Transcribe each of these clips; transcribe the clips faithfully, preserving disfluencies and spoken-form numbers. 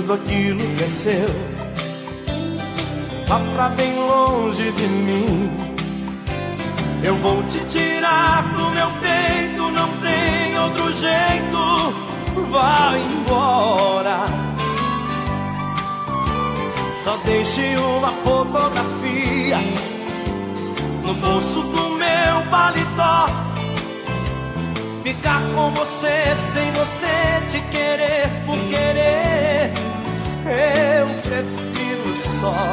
tudo aquilo que é seu, vá pra bem longe de mim. Eu vou te tirar do meu peito, não tem outro jeito, vai embora. Só deixe uma fotografia no bolso do meu paletó. Ficar com você sem você te querer por querer, eu prefiro só.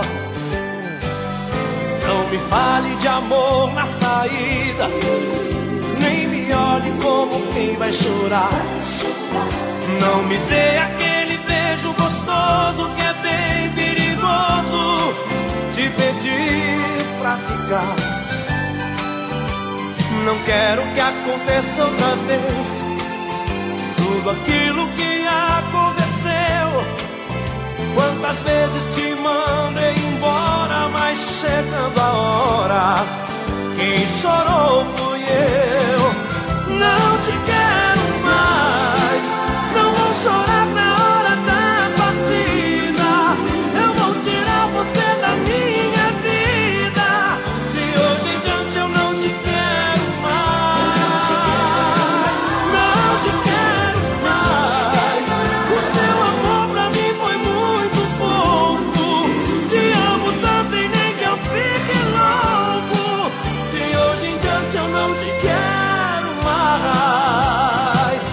Não me fale de amor na saída, nem me olhe como quem vai chorar. Não me dê aquele beijo gostoso que é bem perigoso, te pedir pra ficar. Não quero que aconteça outra vez tudo aquilo que aconteceu. Quantas vezes te mandei embora, mas chegando a hora, quem chorou fui eu. Não te quero mais, não vou chorar na hora da partida. Eu vou tirar você da minha vida. De hoje em diante eu não te quero mais, não te quero mais. O seu amor pra mim foi muito pouco. Te amo tanto e nem que eu fique louco. De hoje em diante eu não te quero mais.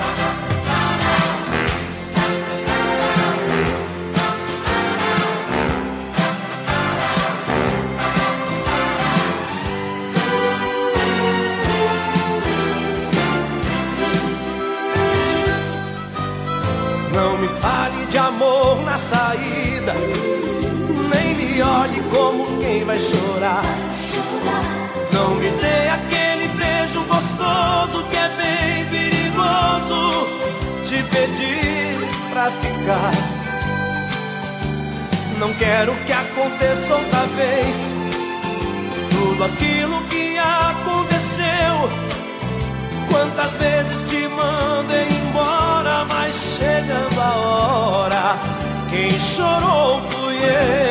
Não me fale de amor na saída, nem me olhe como quem vai chorar. Não me dê aquele beijo gostoso que é bem perigoso, te pedir pra ficar. Não quero que aconteça outra vez tudo aquilo que aconteceu. Quantas vezes te mandei embora, mas chegando a hora, quem chorou fui eu.